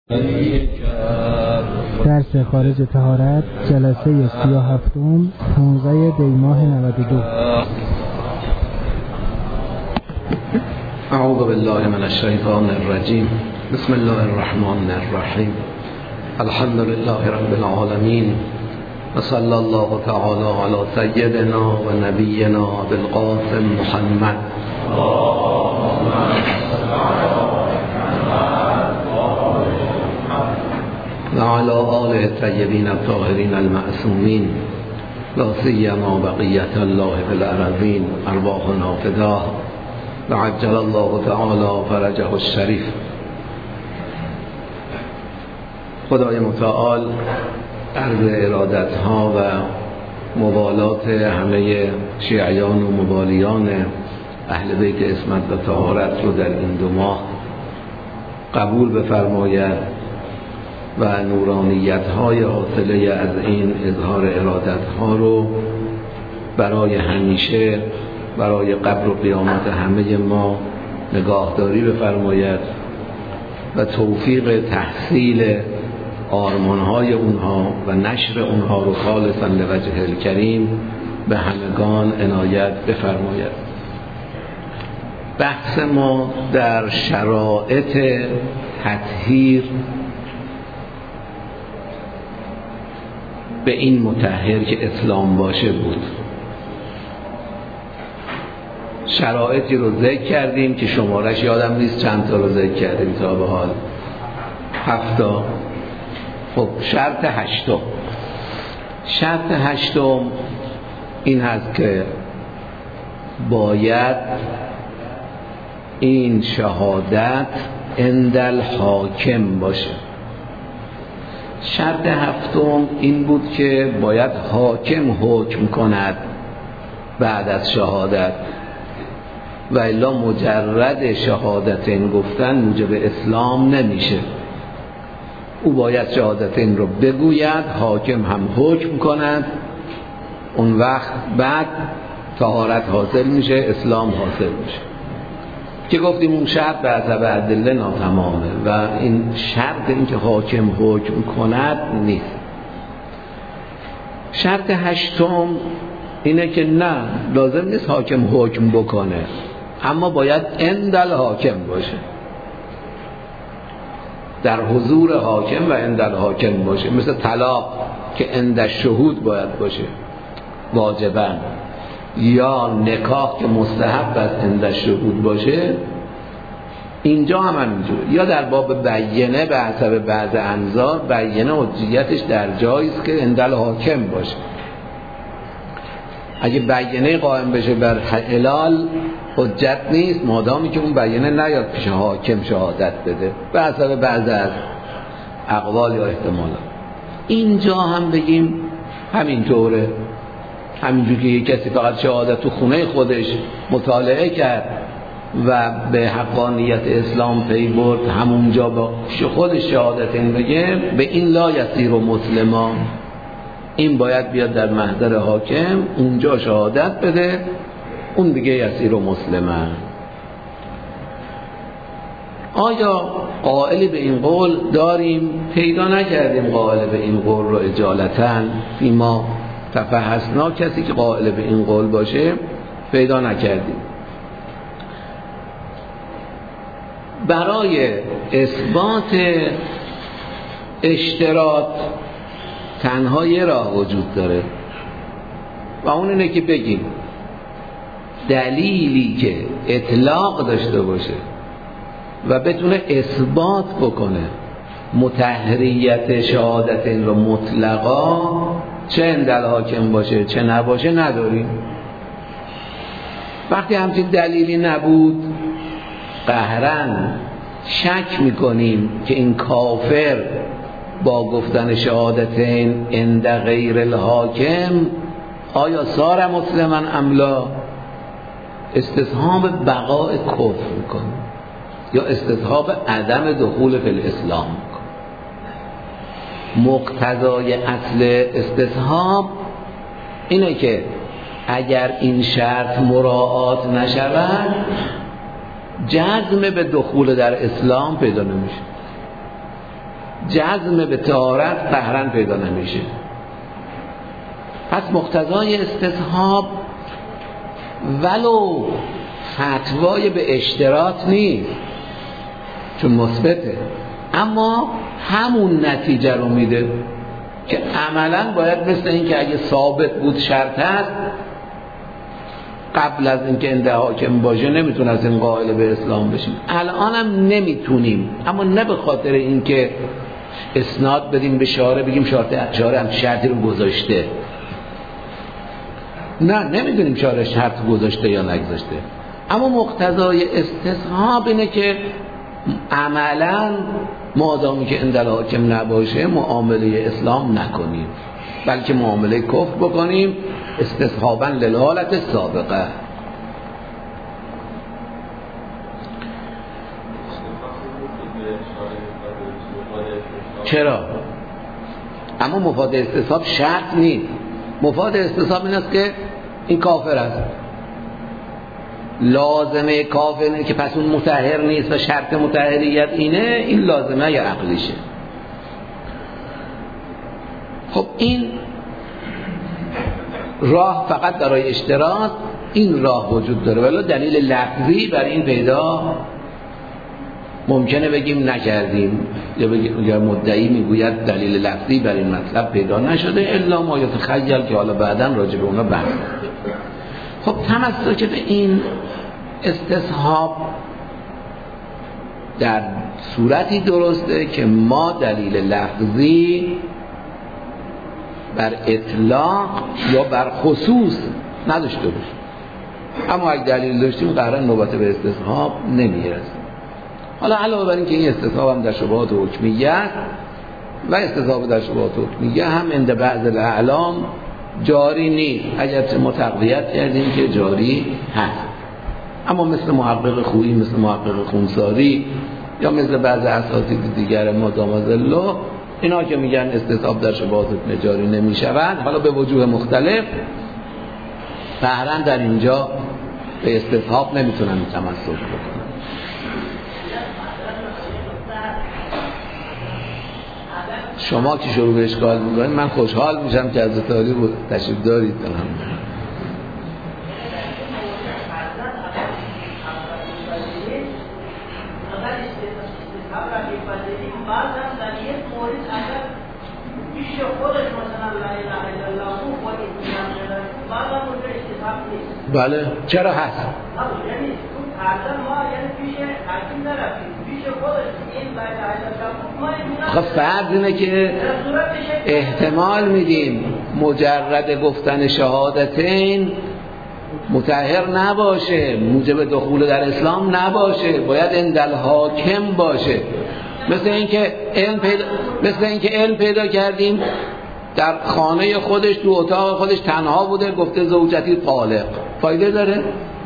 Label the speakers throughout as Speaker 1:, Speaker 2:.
Speaker 1: درس خارج طهارت جلسه 37 15 دی ماه 92.
Speaker 2: اعوذ بالله من الشیطان الرجیم. بسم الله الرحمن الرحیم. الحمد لله رب العالمین و صلی الله تعالی علی سیدنا و نبینا بالقاسم محمد و علی آله الطیبین الطاهرین المعصومین لا سیما بقیة الله فی الارضین ارواحنا فداه و عجل الله تعالی فرجه الشریف. خدای متعال عرض ارادتها و مبالات همه شیعیان و مبالیان اهل بیت عصمت و طهارت رو در این 2 ماه قبول بفرماید و نورانیت های حاصله از این اظهار ارادت ها رو برای همیشه برای قبر و قیامت همه ما نگاهداری بفرماید و توفیق تحصیل آرمان های اونها و نشر اونها رو خالصا لوجه الکریم به همگان عنایت بفرماید. بحث ما در شرایط تطهیر به این مطهر که اسلام باشه بود. شرایطی رو ذکر کردیم که شمارش یادم نیست چند تا رو ذکر کردیم تا به حال 7. خب شرط 8. شرط 8 این هست که باید این شهادت عند الحاکم باشه. شرط 7 این بود که باید حاکم حکم کند بعد از شهادت، و الا مجرد شهادتین گفتن موجب اسلام نمیشه. او باید شهادتین رو بگوید، حاکم هم حکم کند، اون وقت بعد طهارت حاصل میشه، اسلام حاصل میشه. که گفتیم اون شرط به حسب ادله ناتمامه و این شرط این که حاکم حکم کند نیست. شرط 8 اینه که نه لازم نیست حاکم حکم بکنه، اما باید عند الحاکم باشه، در حضور حاکم و عند الحاکم باشه. مثل طلاق که عند الشهود باید باشه واجباً، یا نکاح که مستحب است عند الشهود باشه. اینجا هم همینجور، یا در باب بینه به حسب بعض انظار بینه حجیتش در جایی است که عند الحاکم باشه. اگه بینه قائم بشه بر حلال حجت نیست مادامی که اون بینه نیاد پیش حاکم شهادت بده به حسب بعض از اقوال یا احتمالات. اینجا هم بگیم همینطوره، همینجور که یک کسی فقط شهادت تو خونه خودش مطالعه کرد و به حقانیت اسلام پی برد، همونجا با خودش شهادت این بگه، به این لا یصیر مسلما، این باید بیاد در محضر حاکم اونجا شهادت بده، اون دیگه یصیر مسلما. آیا قائلی به این قول داریم؟ پیدا نکردیم قائل به این قول رو اجالتاً فیما تفحصنا، کسی که قائل به این قول باشه پیدا نکردیم. برای اثبات اشتراط تنها یه راه وجود داره و اون اینه که بگیم دلیلی که اطلاق داشته باشه و بتونه اثبات بکنه مطهریت شهادت این رو مطلقا، چه عند الحاکم باشه چه نباشه، نداریم. وقتی همچین دلیلی نبود قهرن شک میکنیم که این کافر با گفتن شهادتین عند غیر الحاکم آیا صار مسلما ام لا، استصحاب بقاء کفر میکنه یا استصحاب عدم دخول فی الاسلام میکنه. مقتضای اصل استصحاب اینه که اگر این شرط مراعات نشود جزم به دخول در اسلام پیدا نمیشه. جزم به طهارت قهرن پیدا نمیشه. پس مقتضای استصحاب ولو فتوای به اشتراط نیست چون مثبته، اما همون نتیجه رو میده که عملا باید مثل این که اگه ثابت بود شرط هست قبل از اینکه انده حاکم باشه نمیتونه از این قائل به اسلام بشیم. الان هم نمیتونیم، اما نه به خاطر اینکه اسناد بدیم به شارع بگیم شارع هم شرطی رو گذاشته، نه نمیدونیم شارع شرط گذاشته یا نگذاشته، اما مقتضای استصحاب اینه که عملا مادامی که اندل حاکم نباشه معامله اسلام نکنیم بلکه معامله کفر بکنیم استصحابا للحالت سابقه. چرا؟ اما مفاد استصحاب شرط نیست. مفاد استصحاب این است که این کافر است، لازمه کافر اینه که پس اون مطهر نیست و شرط مطهریت اینه، این لازمه یا عقلیشه. خب این راه فقط برای اشتراط این راه وجود داره، ولی دلیل لفظی برای این پیدا ممکنه بگیم نکردیم یا مدعی میگوید دلیل لفظی برای این مطلب پیدا نشده الا ما یتخیل که حالا بعداً راجع به اونا بحث. خب تمسک به این استصحاب در صورتی درسته که ما دلیل لفظی بر اطلاق یا بر خصوص نداشته باشیم، اما اگه دلیل داشتیم قرار نوبت به استصحاب نمیرسیم. حالا علاوه بر این که این استصحاب هم در شبهات حکمیه و استصحاب در شبهات حکمیه هم عند بعض الاعلام جاری نیست، اگرچه ما تقویت کردیم که جاری هست، اما مثل محقق خویی، مثل محقق خونساری یا مثل بعض اساتید دیگر مدامازالله اینا که میگن استصحاب در شبهات حکمیه جاری نمیشود، حالا به وجوه مختلف فعلا در اینجا به استصحاب نمیتونن تمسک بکنن. شما که شروع به اشکال میکنید من خوشحال میشم که از تاریخ تشریف دارید. بله چرا هست؟ خب فرض اینه که احتمال میدیم مجرد گفتن شهادتین مطهر نباشه، موجب دخول در اسلام نباشه، باید اندل حاکم باشه. مثل اینکه علم پیدا کردیم در خانه خودش تو اتاق خودش تنها بوده گفته زوجتی طالق، فایده داره؟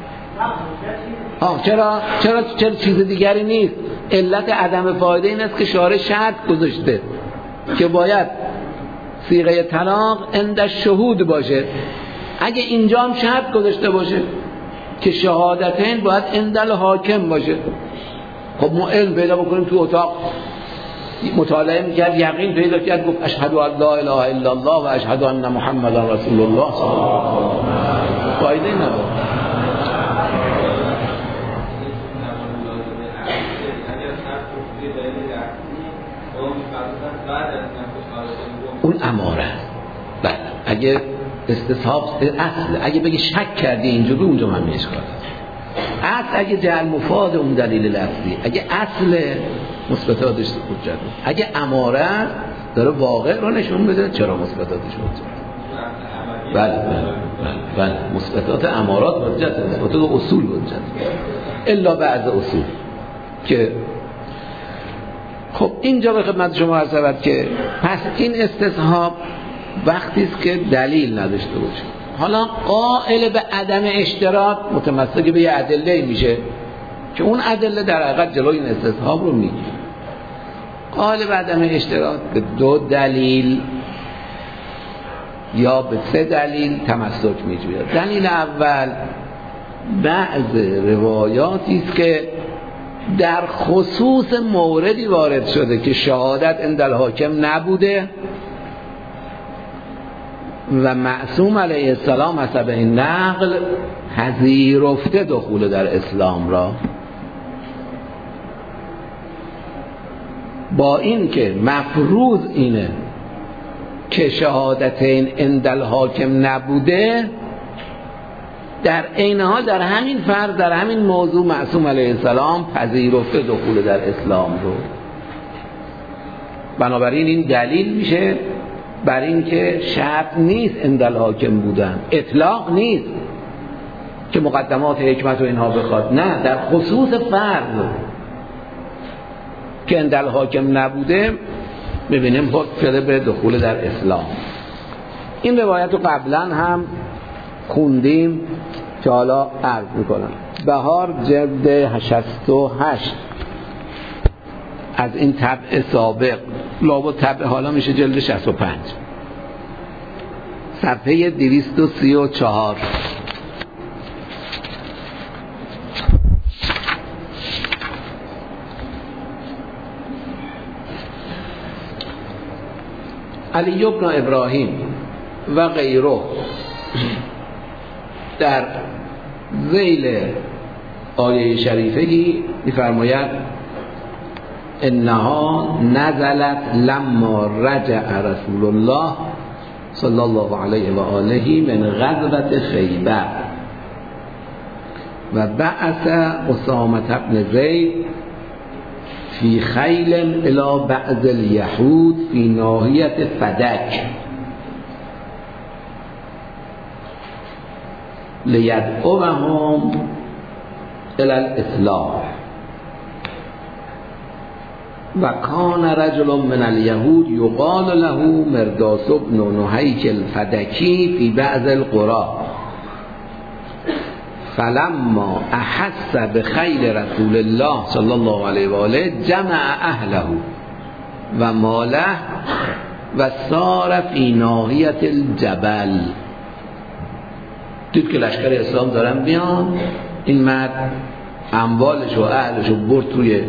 Speaker 2: چرا چیز دیگری نیست؟ علت عدم فایده این است که شارع شرط گذاشته که باید صیغه طلاق عند شهود باشه. اگه اینجا هم شرط گذاشته باشه که شهادتین باید عندل حاکم باشه، خب ما علم پیدا بکنیم تو اتاق مطالعه میکرد، یقین پیدا کرد، گفت اشهد ان لا اله الا الله و اشهد ان محمدا رسول الله، فایده نداره. اون اماره است. بله اگه استصحاب اصل، اگه بگی شک کردی اینجوری اونجا من اشکال است. اصل اگه جعل مفاد اون دلیل لفظی، اگه اصل مثبتاتش حجت، اگه اماره داره واقع رو نشون بده چرا مثبتاتش حجت. بله مثبتات امارات حجت، مثبتات اصول حجت الا بعض اصول که خب اینجا به خدمت شما عرض شود که پس این استصحاب وقتی است که دلیل نداشته باشه. حالا قائل به عدم اشتراط متمسک به یه ادله میشه که اون ادله در حقیقت جلوی این استصحاب رو میگیره. قائل به عدم اشتراط به 2 دلیل یا به 3 دلیل تمسک میجوید. دلیل اول بعض روایاتی است که در خصوص موردی وارد شده که شهادت عند الحاکم نبوده و معصوم علیه السلام حسب این نقل پذیرفته دخول در اسلام را. با این که مفروض اینه که شهادتین عند الحاکم نبوده، در عین حال در همین فرض، در همین موضوع معصوم علیه السلام پذیرفته دخول در اسلام رو. بنابراین این دلیل میشه بر این که شرط نیست عند الحاکم بودن، اطلاق نیست که مقدمات حکمت و اینها بخواد، نه، در خصوص فرض که عند الحاکم نبوده ببینیم حکم شده به دخول در اسلام. این روایت رو قبلا هم خوندیم که حالا عرض میکنم. بهار جلد 68 از این طبع سابق، لابد طبع حالا میشه جلد 65 صفحه 234. علی بن ابراهیم و غیره در ذیل آیه شریفه‌ای می‌فرماید انها نزلت لما رجع رسول الله صلی الله علیه و آله من غزوة خیبر و بعث اسامه بن زید فی خیل الی بعض الیهود فی ناحیة فدک لیدعوهم الی الاسلام و کان رجل من الیهود یقال له مرداس بن نهیک الفدکی فی بعض القرى فلما احس بخیل رسول الله صلی الله علیه و آله جمع اهله و ماله و سار فی ناحیة الجبل. دید که لشکر اسلام دارن بیان، این مرد اموالش و اهلش رو برد توی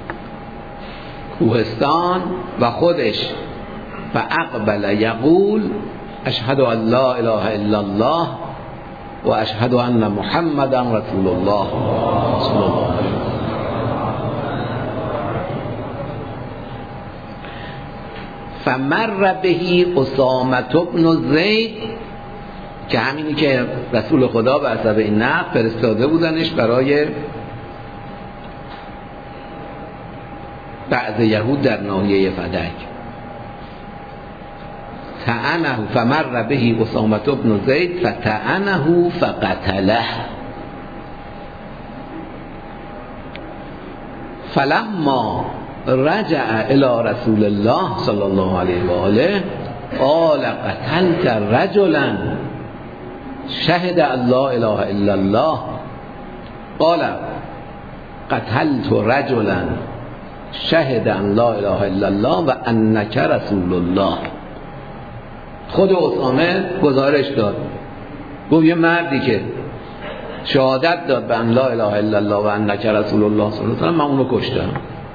Speaker 2: کوهستان و خودش و اقبل یقول اشهد ان لا اله الا الله و اشهد ان محمدا رسول الله صلی الله علیه و آله. فمر به اسامه بن زید، که همینی که رسول خدا به حسب این نقل فرستاده بودنش برای بعض یهود در ناحیه فدک. طعنه فمر به اسامه بن زید فطعنه فقتله فلما رجع الى رسول الله صلی الله علیه و آله قال قتلت رجلا شهد ان لا اله الا الله قال قتلت رجلا شهد ان لا اله الا الله و انک رسول الله. خود اسامه گزارش داد، گفت یه مردی که شهادت داد به ان لا اله الا الله و انک رسول الله صلی الله علیه و آله، من اونو کشتم.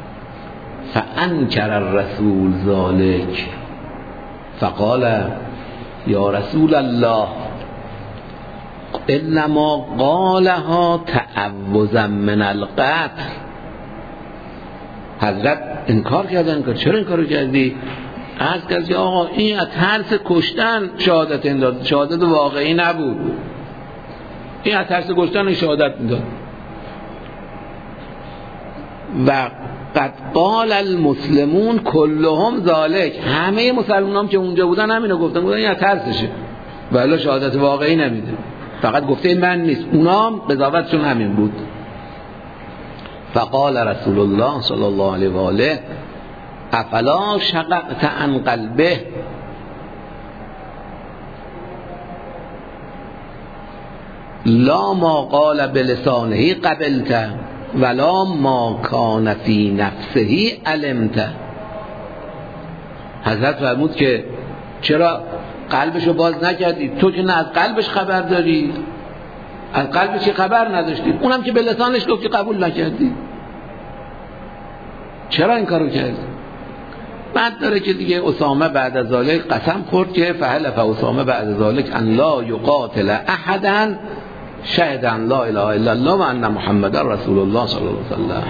Speaker 2: فانکر الرسول ذلک فقال یا رسول الله انما قالها تعوذا من القتل. حضرت انکار کردن که چرا این کارو کردی؟ از کسی آقا این از ترس کشتن شهادت انداد، شهادت واقعی نبود، این از ترس کشتن شهادت میداد. و قد قال المسلمون كلهم ذلك، همه مسلمانان که اونجا بودن همینو گفتن، این از ترسشه و الا شهادت واقعی نمیده، فقط گفته این من نیست، اونام قضاوتشون همین بود. فقال رسول الله صلی الله علیه و آله افلا شققت عن قلبه لا ما قال بلسانه قبلت ولا ما کان فی نفسه علمت. حضرت فرمود که چرا قلبشو باز نکردی؟ تو که نه از قلبش خبر داری، از قلبش خبر نداشتی، اونم که به لسانش گفتی قبول نکردی. چرا این کارو کرد؟ بعد داره که دیگه اسامه بعد از ذالک قسم خورد که فحلف اسامه بعد از ذالک ان لا یقاتل احدا شهد ان لا اله الا الله و ان محمد رسول الله صلی الله علیه وسلم.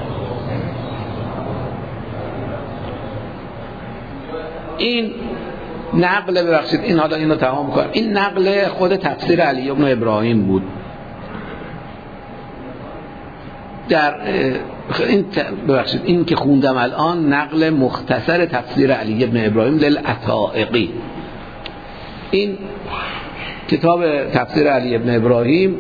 Speaker 2: این نقل، ببخشید این حالا اینو تمام کنم، این نقل خود تفسیر علی ابن ابراهیم بود. در ببخشید این که خوندم الان نقل مختصر تفسیر علی ابن ابراهیم للعطائقی. این کتاب تفسیر علی ابن ابراهیم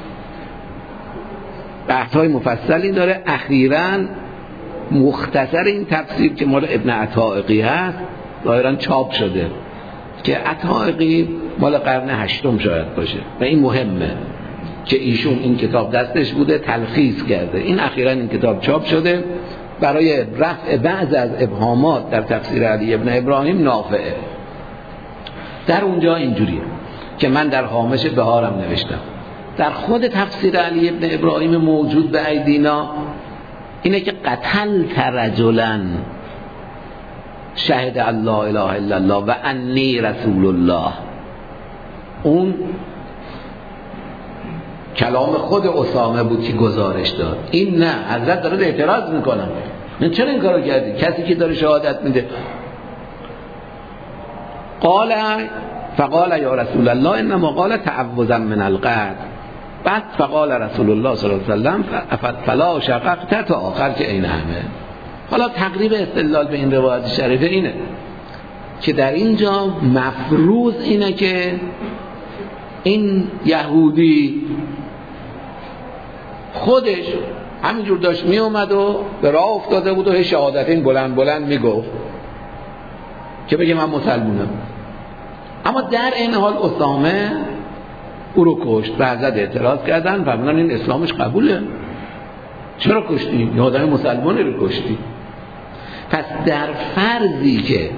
Speaker 2: بحث‌های مفصلی داره. اخیراً مختصر این تفسیر که مال ابن عطائقی هست ظاهراً چاپ شده، که عطائقی مال قرن هشتم شاید باشه و این مهمه که ایشون این کتاب دستش بوده تلخیص کرده. این اخیراً این کتاب چاپ شده برای رفع بعض از ابهامات در تفسیر علی ابن ابراهیم نافعه. در اونجا اینجوریه که من در هامش بهارم نوشتم، در خود تفسیر علی ابن ابراهیم موجود به ایدینا اینه که قتلت رجلا شهد الله اله الا الله و انی رسول الله. اون کلام خود اسامه بود که گزارش داد. این نه، حضرت داره اعتراض میکنن نه چرا این کارو کردی؟ کسی که داره شهادت میده فقال یا رسول الله انما قال تعوذا من القتل. بعد فقال رسول الله صلی الله علیه وسلم فلا شققت تا آخر که این همه. حالا تقریب استدلال به این روایت شریفه اینه که در اینجا مفروض اینه که این یهودی خودش همینجور داشت می اومد و به راه افتاده بود و شهادتین بلند بلند میگفت که بگه من مسلمونم، اما در این حال اسامه او رو کشت و حضرت اعتراض کردن فرمودن این اسلامش قبوله، چرا کشتی؟ یه آدم مسلمانی رو کشتی. پس در فرضی که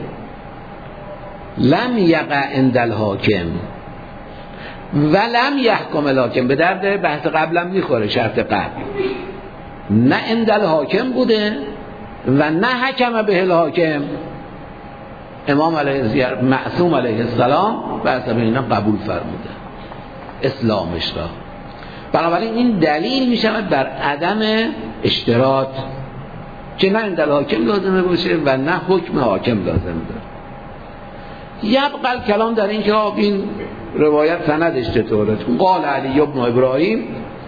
Speaker 2: لم یقع عند الحاکم و لم یحکم الحاکم، به درد بحث قبلم میخوره، شرط قبل نه عند الحاکم بوده و نه حکم به الحاکم، امام علیه معصوم علیه السلام بحث به اینا قبول فرموده اسلامش را. بنابراین این دلیل می شود بر عدم اشتراط که نه عند الحاکم لازمه باشه و نه حکم حاکم لازم داره. یبقى الکلام در این که این روایت سندش چطوره. قال علی ابن ابراهیم،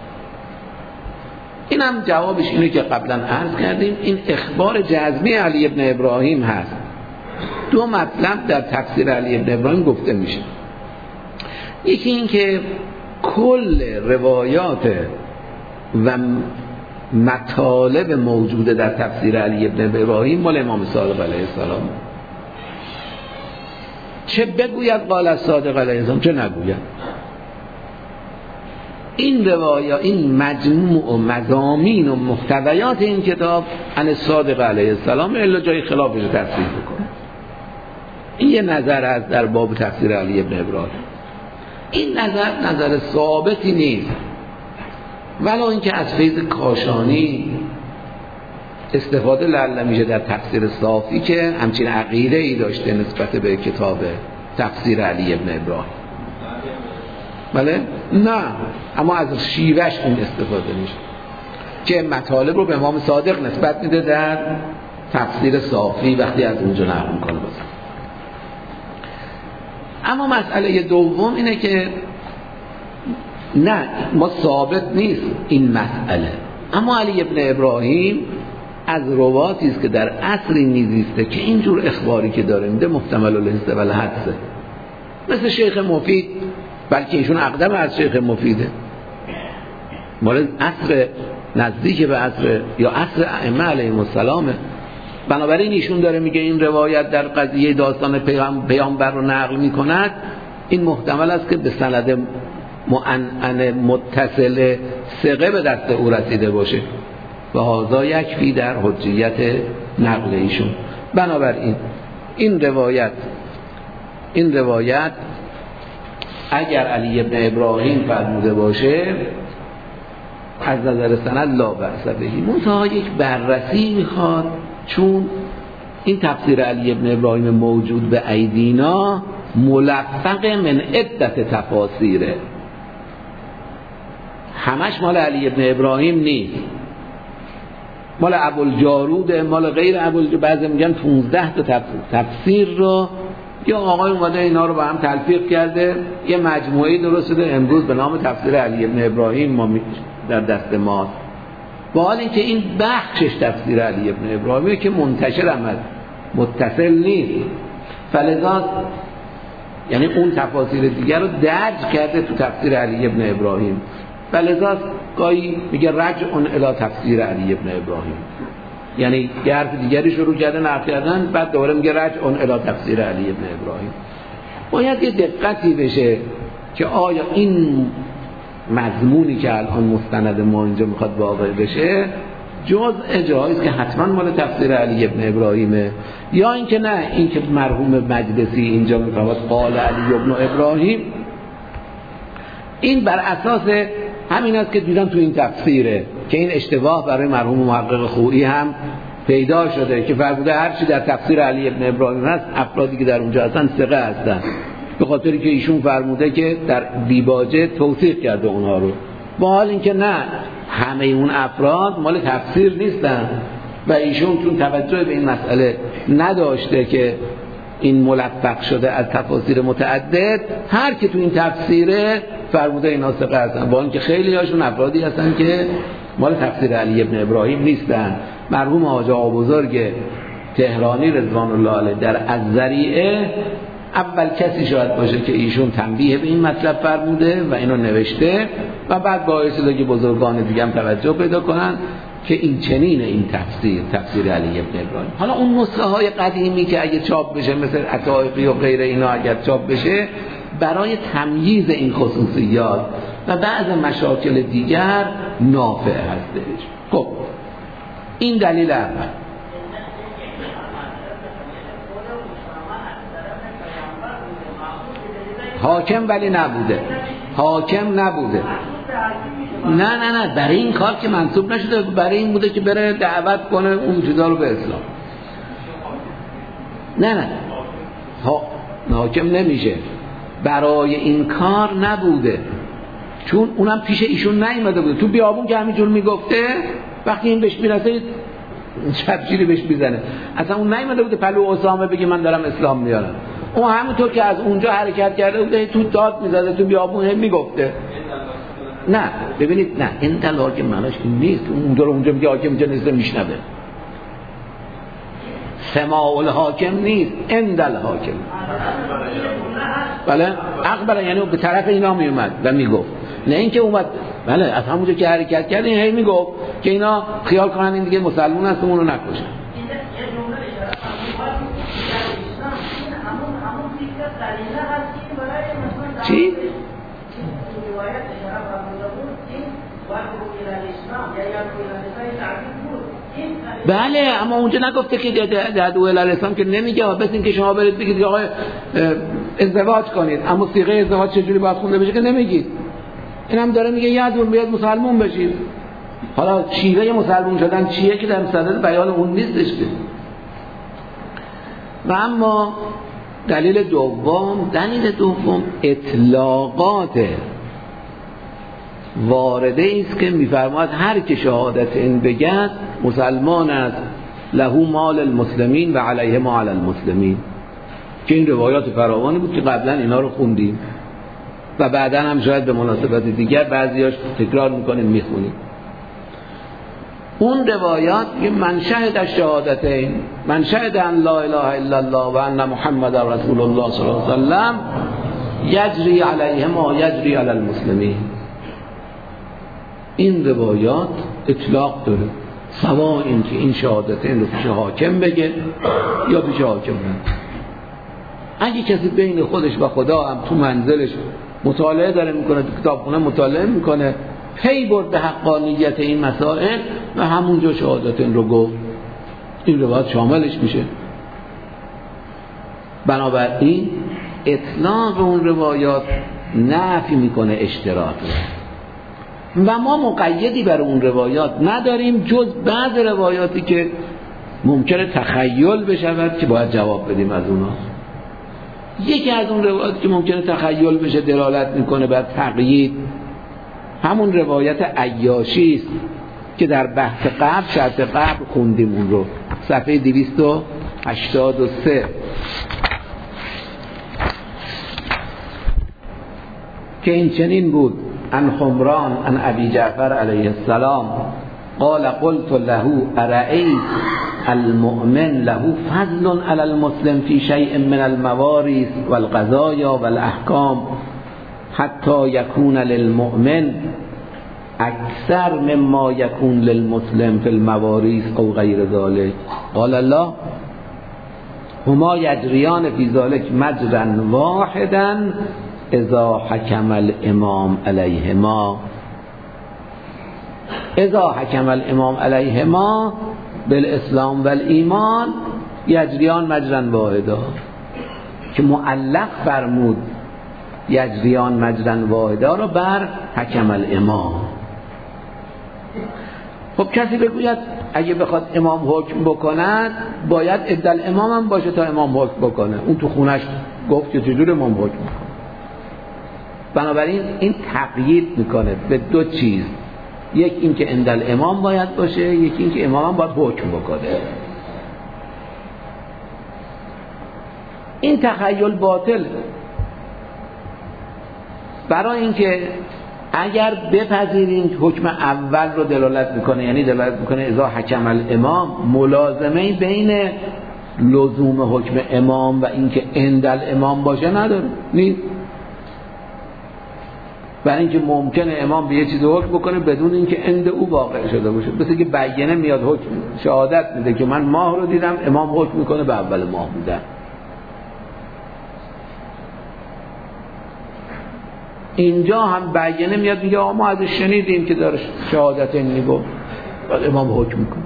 Speaker 2: این هم جوابش اینه که قبلا عرض کردیم، این اخبار جزمی علی ابن ابراهیم هست. دو مطلب در تفسیر علی ابن ابراهیم گفته میشه. یکی این که کل روایات و مطالب موجوده در تفسیر علی ابن ابراهیم مال امام صادق علیه السلام، چه بگوید قال الصادق علیه السلام چه نگوید. این روایات، این مجموع و مضامین و محتویات این کتاب عن الصادق علیه السلام الا جای خلافش رو تصریح بکنه. این یه نظر است در باب تفسیر علی ابن ابراهیم. این نظر ثابتی نیست، ولو اینکه از فیض کاشانی استفاده لعل میشه در تفسیر صافی که همچین عقیده ای داشته نسبت به کتاب تفسیر علی ابن ابراهیم. بله؟ نه، اما از شیوهش اون استفاده میشه که مطالب رو به امام صادق نسبت میده در تفسیر صافی وقتی از اونجا نقل میکنه. اما مسئله دوم اینه که نه، ما ثابت نیست این مسئله، اما علی ابن ابراهیم از رواتی است که در عصری نیزیسته که اینجور اخباری که داره میده محتمل الحس و الحدسه، مثل شیخ مفید، بلکه ایشون اقدم از شیخ مفیده، مال عصر نزدیک به عصر یا عصر ائمه علیهم السلام. بنابراین ایشون داره میگه این روایت در قضیه داستان پیامبر رو نقل میکند، این محتمل است که به سند معنعن متصل ثقه به دست او رسیده باشه و هذا یکفی در حجیت نقل ایشون. بنابراین این روایت اگر علی ابن ابراهیم فرموده باشه از نظر سند لا بأس به، منتها یک بررسی میخواد چون این تفسیر علی ابن ابراهیم موجود به ایدینا ملفق من عدت تفاسیره، همش مال علی ابن ابراهیم نیست، مال ابوالجارود، مال غیر ابوالجارود. بعضی میگن 15 تا تفسیر رو یا آقای اومده اینا رو با هم تلفیق کرده یه مجموعه درست شده امروز به نام تفسیر علی ابن ابراهیم ما در دست ماست، با حال اینکه این بخشش تفسیر علی ابن ابراهیمه که منتشر هم متصل نیست، فلذا یعنی اون تفاسیر دیگر رو درج کرده تو تفسیر علی ابن ابراهیم، فلذا گاهی میگه رجع الی تفسیر علی ابن ابراهیم، یعنی یه حرف دیگری شروع کردن نقل کردن بعد دوباره میگه رجع الی تفسیر علی ابن ابراهیم. باید یه دقتی بشه که آیا این مضمونی که الان مستند ما اینجا میخواد واقع بشه جزء جایز که حتما مال تفسیر علی ابن ابراهیمه، یا اینکه نه، اینکه مرحوم مجلسی اینجا میفرماد قال علی ابن ابراهیم، این بر اساس همین است که دیدم تو این تفسیره که این اشتباه برای مرحوم محقق خویی هم پیدا شده که فرموده هر چی در تفسیر علی ابن ابراهیم هست افرادی که در اونجا هستن ثقه هستن، به خاطری که ایشون فرموده که در دیباجه توثیق کرده اونها رو، با حال اینکه نه، همه اون افراد مال تفسیر نیستن و ایشون چون توجه به این مسئله نداشته که این ملفق شده از تفاسیر متعدد، هر که تو این تفسیره فرموده اینا ثقه هستن، با اینکه خیلی هاشون افرادی هستن که مال تفسیر علی ابن ابراهیم نیستن. مرحوم حاج آقا بزرگ تهرانی رضوان الله علیه در الذریعه اول کسی شاید باشه که ایشون تنبیه به این مطلب فرموده و اینو نوشته و بعد باعث شده که بزرگان دیگه هم توجه پیدا کنن که این چنین این تفسیر علی ابن ابراهیم. حالا اون نسخه های قدیمی که اگه چاپ بشه مثل عطائفی و غیر اینا اگر چاپ بشه برای تمییز این خصوصیات و بعض مشاکل دیگر نافع هستش. خب این دلیل اول. حاکم ولی نبوده، حاکم نبوده، نه برای این کار که منصوب نشده، برای این بوده که بره دعوت کنه اون چیزا رو به اسلام. نه حاکم نمیشه، برای این کار نبوده، چون اونم پیش ایشون نیومده بوده، تو بیابون که همینجور میگفته وقتی این بهش میرسه شبگیری بهش میزنه، اصلا اون نیومده بوده پلو اسامه بگه من دارم اسلام میارم، اون همونطور که از اونجا حرکت کرده بوده تو داد میزده تو بیابون میگفته. نه ببینید، نه این دل حاکم معناش این نیست، اونجا میگه حاکم اینجا نیست میشنوه، سماع الحاکم نیست، اندل حاکم. بله اخبره، یعنی به طرف اینا میومد و میگفت، نه اینکه اومد بله از همونجا که حرکت کرد این هی میگفت که اینا خیال کنن این دیگه مسلمون هست اونو نکشن. چی؟ بله اما اونجا نگفته که دعو الی الاسلام، که نمیگه بس این که شما برید بگید آقا ازدواج کنید، اما صیغه ازدواج چجوری باید خونده بشه که نمیگید. این هم داره میگه یادون بیاد مسلمون بشید. حالا شیوه مسلمون شدن چیه که در صدد بیان اون نیستش که. و اما دلیل دوم اطلاقات وارده است که میفرماید هر که شهادت این بگد مسلمان است، له مال المسلمین و علیه ما علی المسلمین، که این روایات فراوانی بود که قبلا اینا رو خوندیم و بعدا هم شاید به مناسبت دیگر بعضیاش تکرار میکنیم میخونیم. اون روایات که من شهد الشهادتین، من شهد ان لا اله الا الله و ان محمد رسول الله صلی الله علیه و سلم یجری علیه ما یجری علی المسلمین، این روایات اطلاق داره، سواء این که این شهادتین رو پیش حاکم بگه یا پیش حاکم نه. اگه کسی بین خودش و خدا هم تو منزلش مطالعه داره میکنه، تو کتابخونه مطالعه میکنه، پی برد به حقانیت این مسائل و همونجا شهادتین رو گفت، این روایت شاملش میشه. بنابراین اطلاق اون روایات نفی میکنه اشتراک و ما مقیدی بر اون روایات نداریم جز بعض روایاتی که ممکنه تخیل بشود که باید جواب بدیم از اونا. یکی از اون روایات که ممکنه تخیل بشه دلالت میکنه بر تقیید، همون روایت عیاشی است که در بحث قبل، شرط قبل خوندیم اون رو، صفحه 283، که این چنین بود: عن حمران عن ابی جعفر علیه السلام قال قلت له ارأيت المؤمن له فضل على المسلم في شيء من المواريث والقضايا والاحكام حتى يكون للمؤمن اکثر مما يكون للمسلم في المواريث او غير ذلك؟ قال الله هما يجريان في ذلك مجرا واحدا اذا حكم الامام عليهما. اذا حكم الامام عليهما بالاسلام والایمان یجریان مجرا واحدا، که معلق فرمود یجریان مجرا واحدا رو بر حکم الامام. خب کسی بگوید اگه بخواد امام حکم بکند باید عدل امام هم باشه تا امام حکم بکنه. اون تو خونش گفت که چجور امام حکم بکنه. بنابراین این تقیید میکنه به دو چیز، یک این که عدل امام باید باشه، یکی این که امام هم باید حکم بکنه. این تخیل باطل، برای اینکه اگر بپذیریم حکم اول رو دلالت میکنه، یعنی دلالت میکنه اذا حکم الامام، ملازمه بین لزوم حکم امام و اینکه عند امام باشه نداره، نیست. برای اینکه ممکنه امام به یه چیز حکم بکنه بدون اینکه عند او واقع شده باشه. مثل که بیانه میاد حکم شهادت میده که من ماه رو دیدم، امام حکم میکنه به اول ماه بودن. اینجا هم بیانه میاد میگه ما ازش شنیدیم که داره شهادت این میگفت، بعد امام حکم میکنه.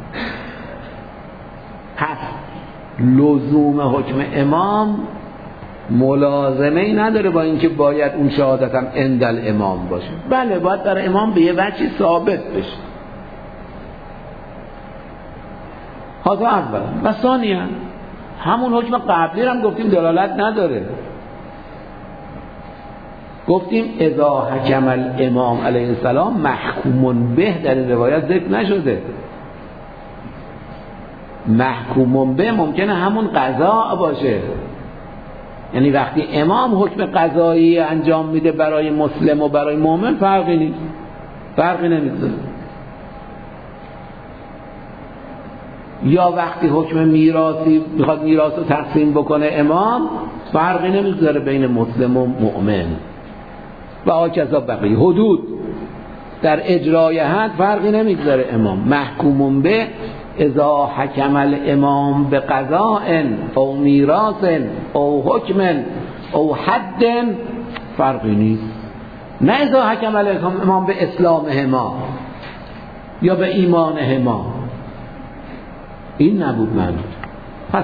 Speaker 2: پس لزوم حکم امام ملازمه ای نداره با اینکه باید اون شهادت هم عند الامام باشه. بله باید برای امام به یه وجهی ثابت بشه. هذا اول. و ثانیا همون حکم قبلی هم گفتیم دلالت نداره. گفتیم اذا حکم الامام علیه السلام محکوم به در این روایت ذکر نشده. محکوم به ممکنه همون قضا باشه، یعنی وقتی امام حکم قضایی انجام میده برای مسلم و برای مؤمن فرقی نیست، فرقی نمیذاره. یا وقتی حکم میراثی میخواد میراث رو تقسیم بکنه امام، فرقی نمیذاره بین مسلم و مؤمن. و هکذا بقیه حدود در اجرای حد فرقی نمیذاره امام. محکوم به اذا حکم الامام بقضاء او میراث او حکم او حد فرقی نیست. نه اذا حکم الامام به اسلامهما یا به ایمانهما، این نبود معنی. پس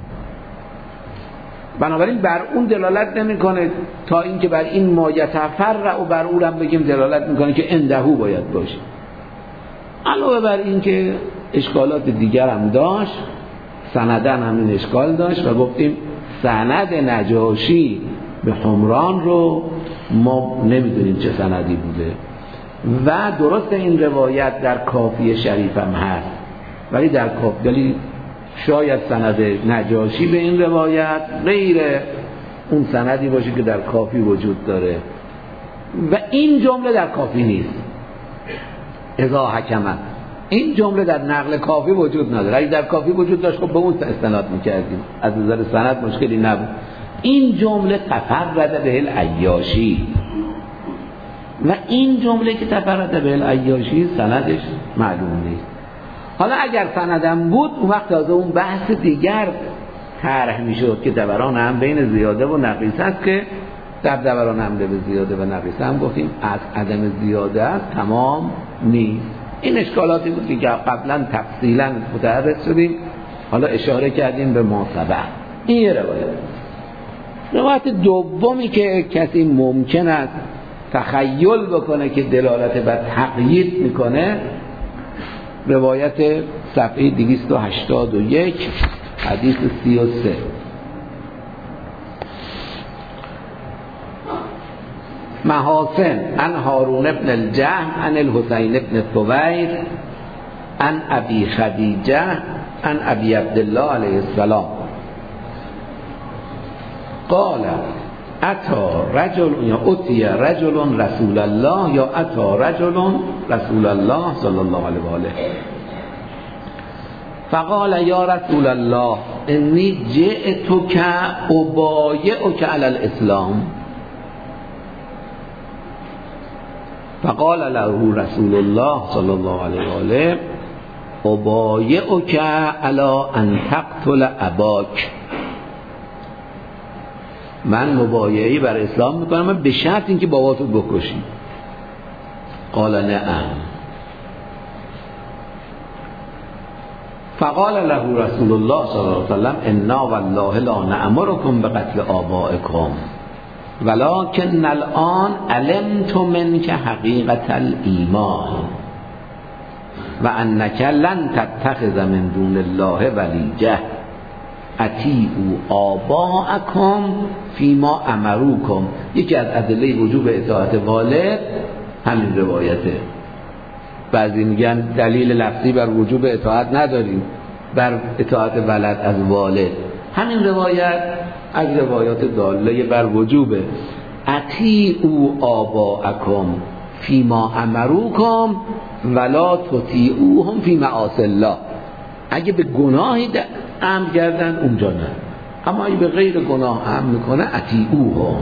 Speaker 2: بنابراین بر اون دلالت نمیکنه تا اینکه بر این ما یتفرع و بر اون هم بگیم دلالت میکنه که اندهو باید باشه. علاوه بر این که اشکالات دیگر هم داشت، سندن همین اشکال داشت و گفتیم سند نجاشی به حمران رو ما نمیدونیم چه سندی بوده و درست این روایت در کافی شریف هم هست، ولی در کافی شاید سند نجاشی به این روایت غیر اون سندی باشه که در کافی وجود داره و این جمله در کافی نیست. اذا حکمه این جمله در نقل کافی وجود نداره. اگه در کافی وجود داشت خب به اون استناد میکردیم، از نظر سند مشکلی نبود. این جمله تفرد به العیاشی و این جمله که تفرد به العیاشی سندش معلوم نیست. حالا اگر سندم بود اون وقت از اون بحث دیگر طرح میشد که دوران هم بین زیاده و نقیصه است که در دوران حمله به زیاده و نقیصه هم گفتیم از عدم زیاده است تمام نیست. این اشکالاتی بود که قبلا تفصیلا متعرض شدیم، حالا اشاره کردیم به ما سبق. این روایت دومی که کسی ممکن است تخیل بکنه که دلالت بر تقیید میکنه روایت صفحه 281 حدیث 33. محاسن عن هارون ابن الجهم عن الحسین ابن ثویر عن ابی خدیجه عن ابی عبدالله علیه السلام قال اتا رجل یا اتی رجل رسول الله یا اتا رجل رسول الله صلی الله علیه و آله فقال یا رسول الله انی جئتک ابایعک علی الاسلام فقال له رسول الله صلی الله علیه و آله ابایعک علی ان تقتل اباک، من مبایعی بر اسلام میکنم به شرط اینکه باباتو بکشی. قال نعم. فقال له رسول الله صلی الله علیه و سلم انا والله لا نأمركم بقتل آبائكم ولكن الان علمت منك حقیقت الایمان و انک لن تتخذ من دون الله ولیجه اطیعوا آباءکم فیما امروکم. یکی از ادله وجوب اطاعت والد همین روایته. بعضی میگن دلیل لفظی بر وجوب اطاعت نداریم، بر اطاعت ولد از والد. همین روایت از روایات داله بر وجوبه. اطیعوا آباءکم فیما امروکم ولا تطیعوهم فی معاصی الله. اگه به گناهی امر کردن اونجا نه، اما اگه به غیر گناه امر میکنه اطیعوهم.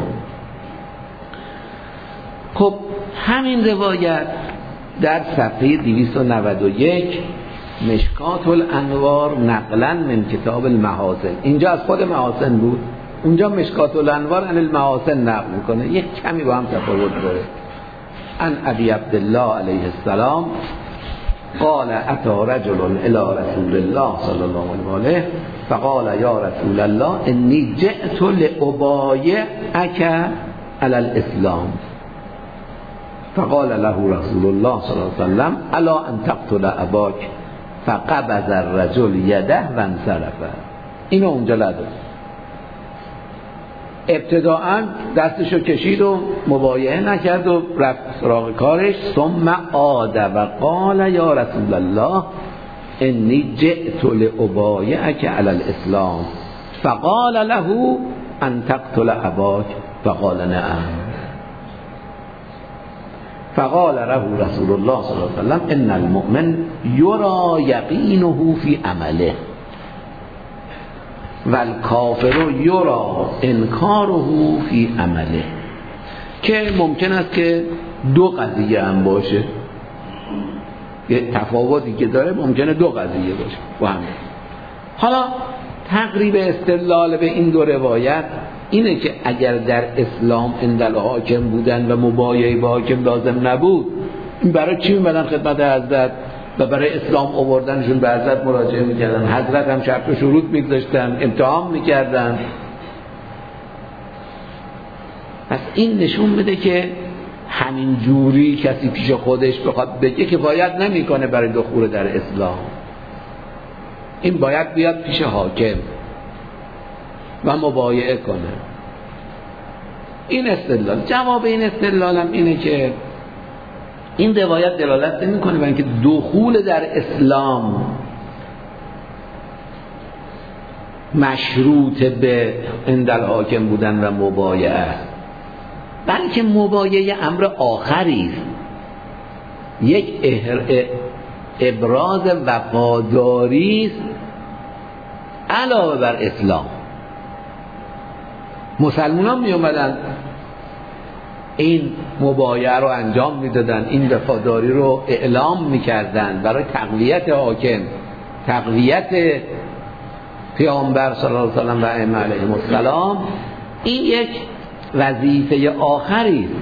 Speaker 2: خب همین روایت در صفحه 291 مشکات الانوار نقلا من کتاب المحاسن، اینجا از خود محاسن بود، اونجا مشکات الانوار عن المحاسن نقل میکنه، یک کمی با هم تفاوت داره. عن ابی عبدالله علیه السلام قال اتا رجل الى رسول الله صلی الله علیه و آله فقال یا رسول الله انی جئت لابایعک علی الاسلام فقال له رسول الله صلی الله علیه و سلم الا ان تقتل اباک فقبض الرجل یده و انصرف. اینو اونجا لده ابتداءً دستشو کشید و مبایعه نکرد و رفت سراغ کارش. ثم عاد و قال یا رسول الله انی جئت لابایعک علی الاسلام فقال له ان تقتل اباک فقال نعم. فقال له رسول الله صلی الله علیه و سلم ان المؤمن یرا یقینه فی عمله والکافر یرا انکاره فی عمله، که ممکن است که دو قضیه هم باشه، یه تفاوتی که داره ممکنه دو قضیه باشه با هم. حالا تقریب استدلال به این دو روایت اینه که اگر در اسلام عند حاکم بودن و مبایعه با حاکم لازم نبود، این برای چی میمدن خدمت حضرت و برای اسلام آوردنشون به حضرت مراجعه میکردن؟ حضرت هم شرط و شروط میگذاشتن، امتحان میکردن. پس این نشون میده که همین جوری کسی پیش خودش بخواد بگه کفایت نمیکنه برای دخول در اسلام. این باید بیاد پیش حاکم و مبایعه کنه. این استدلال. جواب این استدلالم اینه که این روایت دلالت نمی‌کنه بر اینکه دخول در اسلام مشروط به عند الحاکم بودن و مبایعه، بلکه مبایعه امر آخری است، یک ابراز وفاداری است علاوه بر اسلام. مسلمانان می اومدن این مبایعه رو انجام میدادن، این وفاداری رو اعلام میکردن برای تقویت حاکم، تقویت پیامبر صلی الله علیه و سلم و ائمه علیهم السلام. این یک وظیفه آخری است.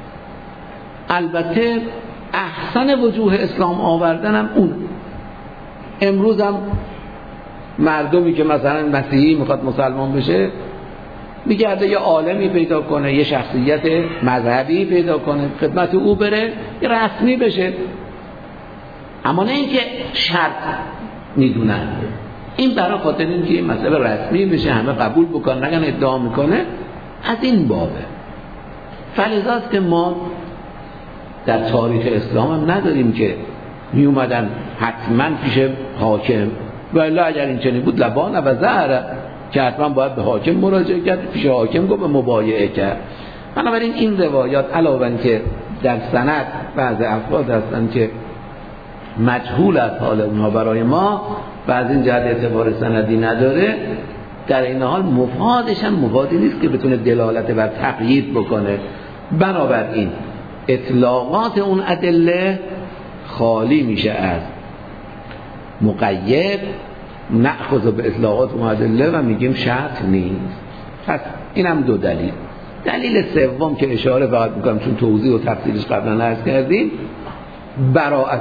Speaker 2: البته احسن وجوه اسلام آوردن هم اون. امروز هم مردمی که مثلا مسیحی میخواد مسلمان بشه میگرده یه عالمی پیدا کنه، یه شخصیت مذهبی پیدا کنه، خدمت او بره، یه رسمی بشه. اما نه اینکه شرط میدونن. این برای خاطر اینکه این مسئله رسمی بشه، همه قبول بکنن، نگن ادعا میکنه، از این بابه. فلذاست که ما در تاریخ اسلام هم نداریم که می اومدن حتما پیش حاکم، ولی اگر این چنین بود لبان و زهره، که حتما باید به حاکم مراجعه کرد، پیش حاکم گفت به مبایعه کرد. بنابراین این روایات علاوه بر که در سند بعض افراد هستن که مجهول از حال اونها برای ما و از این جهت اعتبار سندی نداره، در این حال مفادش هم مفادی نیست که بتونه دلالت بر تقیید بکنه. بنابراین اطلاقات اون ادله خالی میشه از مقید، نأخذ به اطلاقات اون ادله و میگیم شرط نیست. پس اینم دو دلیل. دلیل سوم که اشاره فقط میکنم چون توضیح و تفصیلش قبلا عرض کردیم، براءت،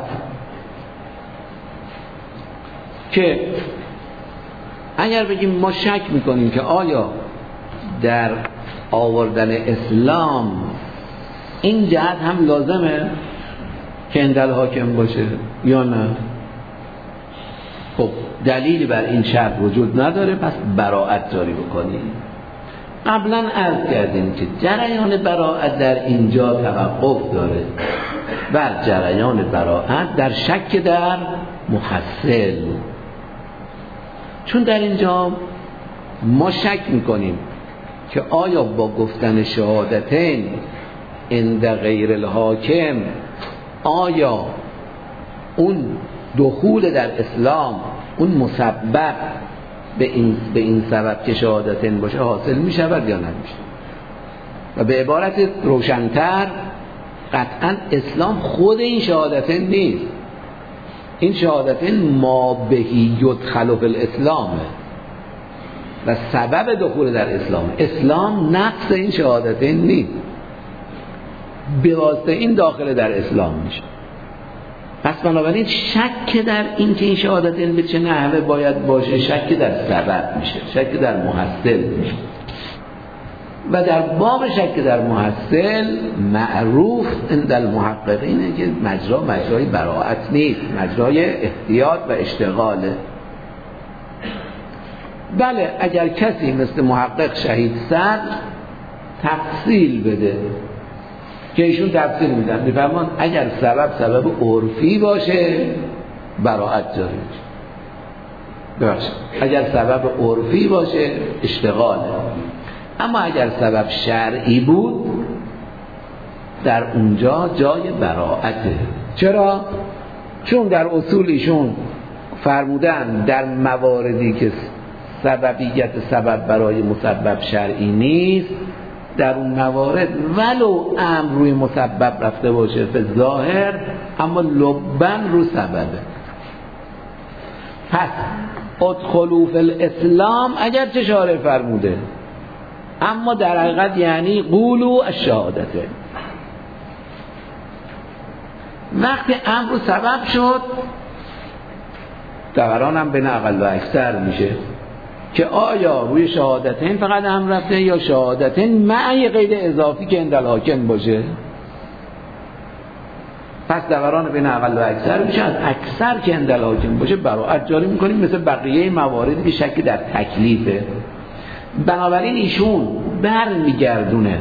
Speaker 2: که اگر بگیم ما شک میکنیم که آیا در آوردن اسلام این جهت هم لازمه که اندل حاکم باشه یا نه، خب دلیلی بر این شرط وجود نداره، پس براءت جاری بکنیم. قبلا عرض کردیم که جریان براءت در اینجا توقف داره بر جریان براءت در شک در محصل، چون در اینجا ما شک میکنیم که آیا با گفتن شهادتین عند غیر الحاکم آیا اون دخول در اسلام، اون مسبب به این سبب که شهادتین باشه حاصل میشود یا نمیشه. و به عبارت روشن‌تر، قطعا اسلام خود این شهادتین نیست. این شهادتین ما بهی یدخل فی الاسلامه و سبب دخول در اسلام. اسلام نقص این شهادتین نیست، به واسطه این داخل در اسلام میشه. پس بنابراین شک در این که این شهادتین به چه نحوه باید باشه شک در سبب میشه، شک در محصل میشه. و در باب شک در محصل معروف عند المحققینه که مجرای براءت نیست، مجرای احتیاط و اشتغاله. بله اگر کسی مثل محقق شهید صدر تفصیل بده، که ایشون تفصیل میدن، میفرمان اگر سبب عرفی باشه براءت جاری میشه. ببخشید، اگر سبب عرفی باشه اشتغاله، اما اگر سبب شرعی بود در اونجا جای براءته. چرا؟ چون در اصول ایشون فرمودن در مواردی که سببیت سبب برای مسبب شرعی نیست، در اون موارد ولو امر روی مسبب رفته باشه به ظاهر، اما لبن رو سببه. پس ادخلوا فی الاسلام اگر چه شارع فرموده، اما در حقیقت یعنی قولوا الشهادته. وقتی امر رو سبب شد، دوران هم بین اقل و اکثر میشه که آیا روی شهادتین فقط امر رفته یا شهادتین مع قید اضافی که عند الحاکم باشه. پس دوران بین اقل و اکثر میشه، از اکثر که عند الحاکم باشه براءت جاری میکنیم، مثل بقیه مواردی که شک در تکلیفه. بنابراین ایشون برمیگردونه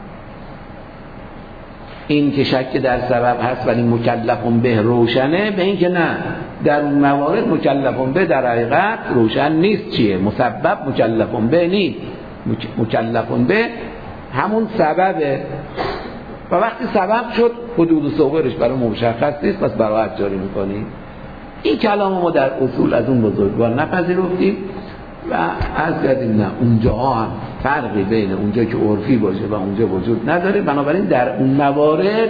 Speaker 2: این که شک در سبب هست ولی مکلفون به روشنه، به این که نه، در اون موارد مکلفون به در حقیقت روشن نیست چیه، مسبب مکلفون به نیست، مکلفون به همون سببه و وقتی سبب شد حدود صورش برای مشخص نیست، پس براءت جاری میکنیم. این کلام ما در اصول از اون بزرگوار نپذیرفتیم و از کردیم نه، اونجاها هم فرقی بین اونجا که عرفی باشه و اونجا وجود نداره. بنابراین در اون موارد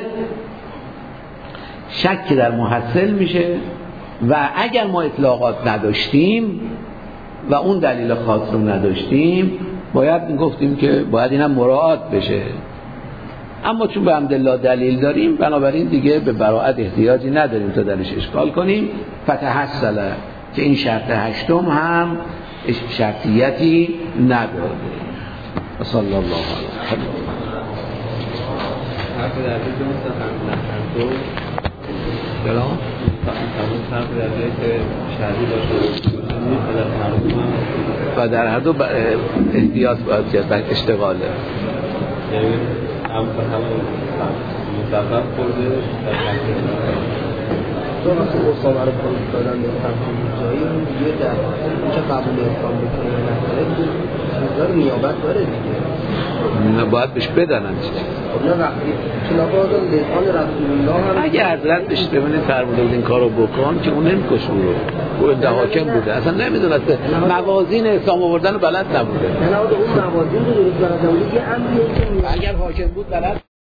Speaker 2: شک در محصل میشه و اگر ما اطلاقات نداشتیم و اون دلیل خاص رو نداشتیم باید میگفتیم که باید اینم مراعات بشه، اما چون به حمدالله دلیل داریم بنابراین دیگه به براءت احتیاجی نداریم تا درش اشکال کنیم. فتحصل که این شرط هشتم هم شرطیتی نداره. صلی الله علیه و سلم. چرا؟ و در هر دو احتیاط باید کرد بر اشتغاله.
Speaker 3: یعنی هم مصفف خورده
Speaker 4: تو وقتی اصابه رو پروز دادن به تمکین جایی دیگه در چه قبول احکام بکنه نکنه چیزدار نیابت داره دیگه
Speaker 2: باید بهش بدنن
Speaker 4: خب نه وقتی خلاف آزاد لیسان رسول الله هم
Speaker 2: اگه حضرت بهش ببینه فرموده بود این کار رو بکن که اون نمیکش اون رو گوینده حاکم بوده اصلا نمیدونسته موازین حساب آوردن رو بلد نبوده
Speaker 4: نه اون موازین رو درست بلد نبوده یه امریه که
Speaker 2: اگر حاکم بود بلد